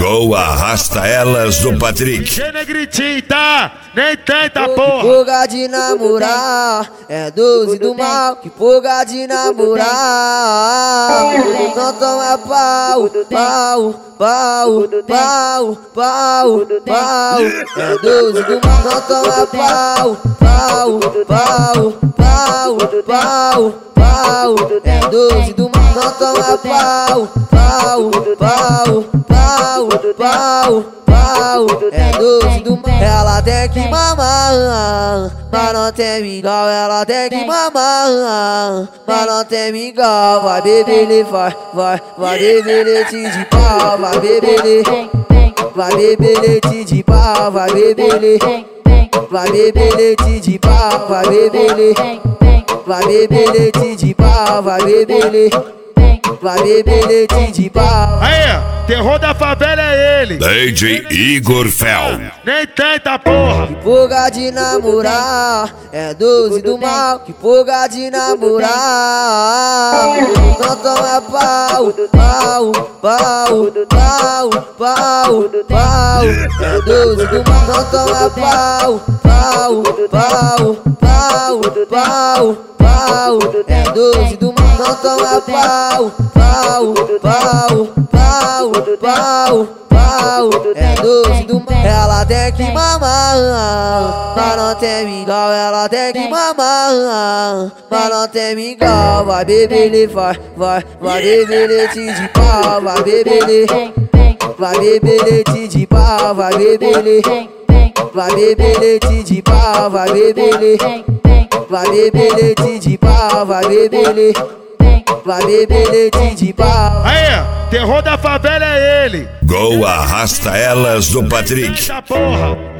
Gol arrasta elas do Patrick. Que negritinho, tá? Nem tenta, porra. Fuga de namorar, é 12 do mal. Que fuga de namorar. Então toma pau, pau, pau, pau, pau, pau. É 12 do mal. Então toma pau, pau, pau, pau, pau, pau. É 12 do mal. Então toma pau, pau, pau, pau, pau, pau. É 12 do mal. Ela tem que mamar, mas não tem mingau. Ela tem que mamar, mas não tem mingau. Vai beber, vai beber leite de pau. Vai beber, vai beber leite de pau. Vai beber, vai beber leite de pau. Vai beber, vai beber leite de pau. Vai beber, vai beber leite de pau. Aí, terror da favela é ele. DJ Igor Fel. Nem tenta, porra. Que fuga de namorar, é 12 do mal. Que fuga de namorar. Então toma pau, pau, pau, pau, pau, pau. É 12 do mal. Então toma pau, pau, pau, pau, pau, pau. É 12 do mal. Então toma pau, pau, pau, pau, pau, pau. É 12 do mal. Ela tem que mamar, mas não tem mingau. Ela tem que mamar, mas não tem mingau. Vai beber, vai beber leite de pau. Vai beber, vai beber leite de pau. Vai beber, vai beber leite de pau. Vai beber, vai beber leite de pau. Vai beber, vai beber leite de pau. Aí, terror da favela é ele. Gol arrasta elas do Patrick. Eita, porra.